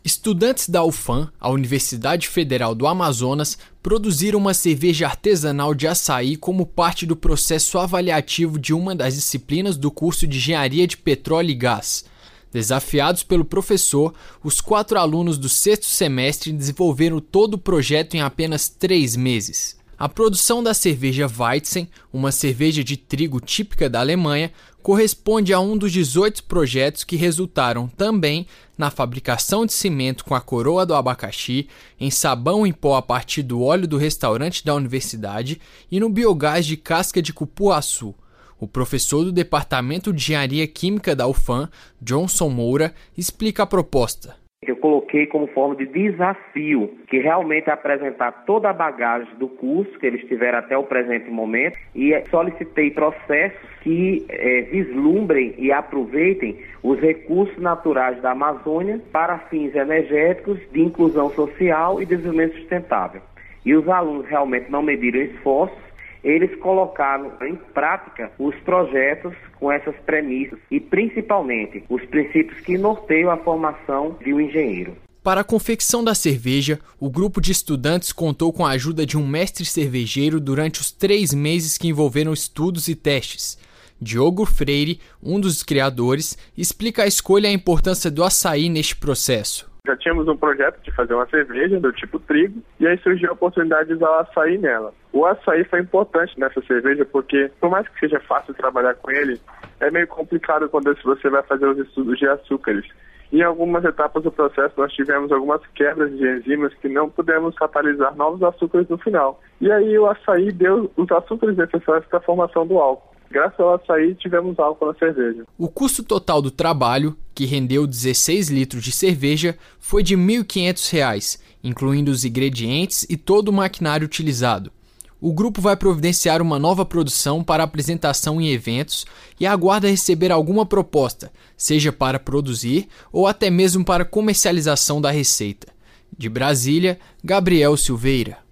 Estudantes da UFAM, a Universidade Federal do Amazonas, produziram uma cerveja artesanal de açaí como parte do processo avaliativo de uma das disciplinas do curso de Engenharia de Petróleo e Gás. Desafiados pelo professor, os 4 alunos do 6º semestre desenvolveram todo o projeto em apenas 3 meses. A produção da cerveja Weizen, uma cerveja de trigo típica da Alemanha, corresponde a um dos 18 projetos que resultaram também na fabricação de cimento com a coroa do abacaxi, em sabão em pó a partir do óleo do restaurante da universidade e no biogás de casca de cupuaçu. O professor do Departamento de Engenharia Química da UFAM, Johnson Moura, explica a proposta. Eu coloquei como forma de desafio, que realmente é apresentar toda a bagagem do curso que eles tiveram até o presente momento e solicitei processos que vislumbrem e aproveitem os recursos naturais da Amazônia para fins energéticos, de inclusão social e desenvolvimento sustentável. E os alunos realmente não mediram esforços, eles colocaram em prática os projetos com essas premissas e, principalmente, os princípios que norteiam a formação de um engenheiro. Para a confecção da cerveja, o grupo de estudantes contou com a ajuda de um mestre cervejeiro durante os 3 meses que envolveram estudos e testes. Diogo Freire, um dos criadores, explica a escolha e a importância do açaí neste processo. Já tínhamos um projeto de fazer uma cerveja do tipo trigo e aí surgiu a oportunidade de usar o açaí nela. O açaí foi importante nessa cerveja porque, por mais que seja fácil trabalhar com ele, é meio complicado quando você vai fazer os estudos de açúcares. E em algumas etapas do processo nós tivemos algumas quebras de enzimas que não pudemos catalisar novos açúcares no final. E aí o açaí deu os açúcares necessários para a formação do álcool. Graças ao açaí, tivemos álcool na cerveja. O custo total do trabalho, que rendeu 16 litros de cerveja, foi de R$ 1.500, incluindo os ingredientes e todo o maquinário utilizado. O grupo vai providenciar uma nova produção para apresentação em eventos e aguarda receber alguma proposta, seja para produzir ou até mesmo para comercialização da receita. De Brasília, Gabriel Silveira.